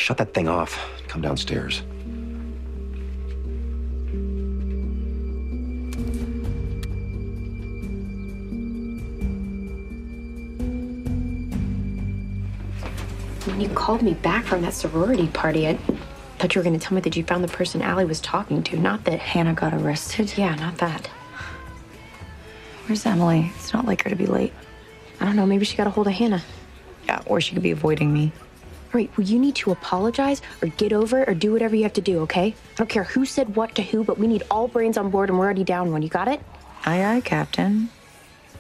shut that thing off. Come downstairs. When you called me back from that sorority party, I thought you were going to tell me that you found the person Allie was talking to, not that Hannah got arrested? Yeah, not that. Where's Emily? It's not like her to be late. I don't know, maybe she got a hold of Hannah. Yeah, or she could be avoiding me. All right, well, you need to apologize or get over it or do whatever you have to do, okay? I don't care who said what to who, but we need all brains on board and we're already down one. You got it? Aye, aye, Captain.